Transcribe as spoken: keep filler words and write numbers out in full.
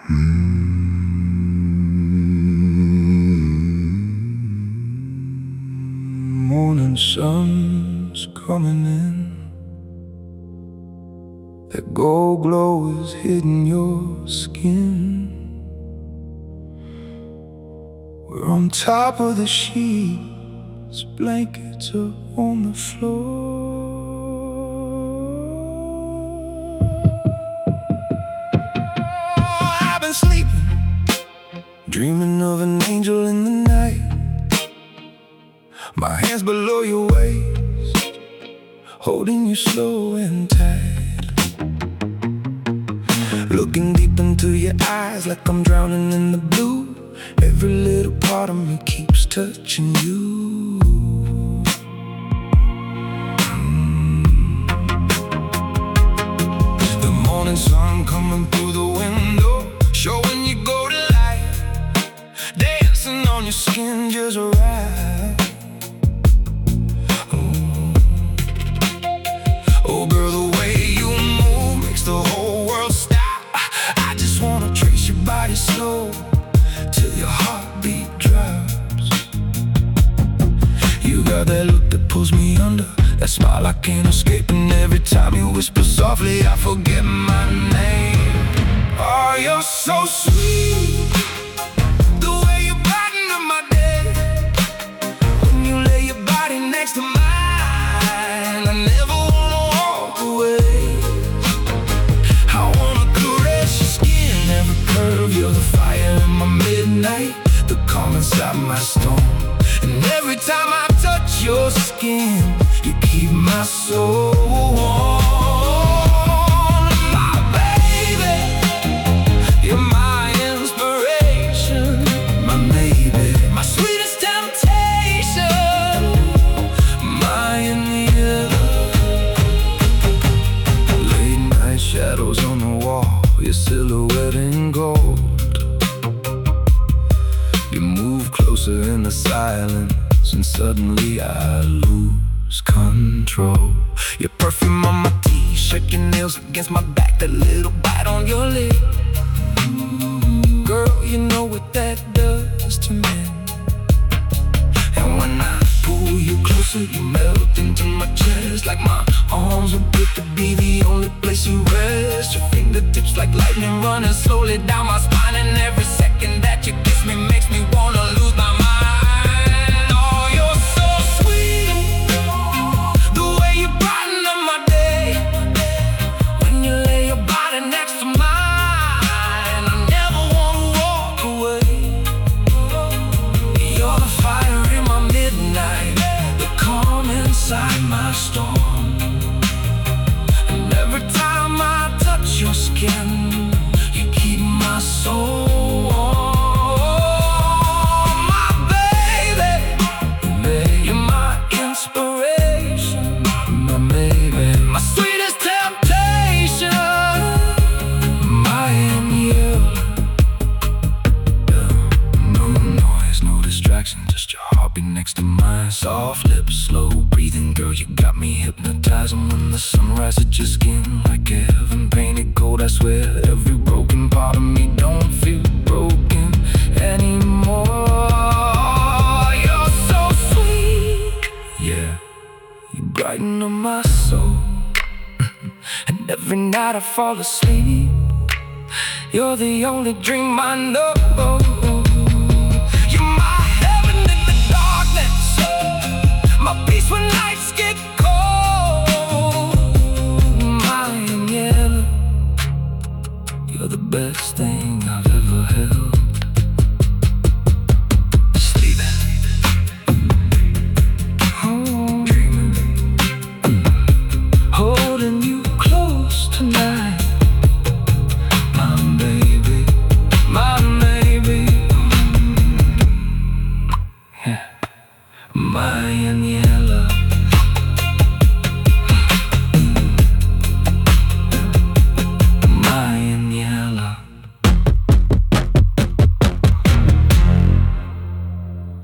Morning sun's coming in. That gold glow is hitting your skin. We're on top of the sheets, blankets are on the floor. I've been sleeping, dreaming of an angel in the night. My hands below your waist, holding you slow and tight. Looking deep into your eyes like I'm drowning in the blue. Every little part of me keeps touching you. mm. The morning sun coming through the window, showing you golden light, dancing on your skin just right. Oh girl, the way you move makes the whole world stop. I just wanna trace your body slow till your heartbeat drops. You got that look that pulls me under, that smile I can't escape. And every time you whisper softly, I forget my name. Oh, you're so sweet, the way you brighten up my day. When you lay your body next to mine, I never wanna walk away. I wanna caress your skin, every curve. You're the fire in my midnight, the calm inside my storm. And every time I touch your skin, you keep my soul warm. My baby, you're my inspiration. My maybe, my sweetest temptation. My Aniela. Late night shadows on the wall, your silhouette in gold. You move closer in the silence, and suddenly I lose control. Your perfume on my t-shirt, your nails against my back, that little bite on your lip. Girl, you know what that does to me. And when I pull you closer, you melt into my chest, like my arms are built to be the only place you rest. Your fingertips like lightning running slowly down my spine. And every second that you kiss me makes me wanna lose my mind. Oh, you're so sweet, the way you brighten up my day. When you lay your body next to mine, I never wanna walk away. You're the fire in my midnight, the calm inside my storm. And every time I touch your skin, you keep my soul warm. My baby, you're my inspiration. My baby, my sweetest temptation. My Aniela. No noise, no distraction, just your heartbeat next to mine. Soft lips, slow breathing, girl, you got me hypnotized. And when the sun rises your skin like heaven painted gold, I swear every broken part of me don't feel broken anymore. You're so sweet, yeah, you brighten up my soul. And every night I fall asleep, you're the only dream I know. You're my heaven in the darkness, my peace when nights get cold. My Aniela, you're the best thing I've ever held. Sleeping, oh, dreaming, holding you close tonight. My baby, my baby, yeah, my Aniela.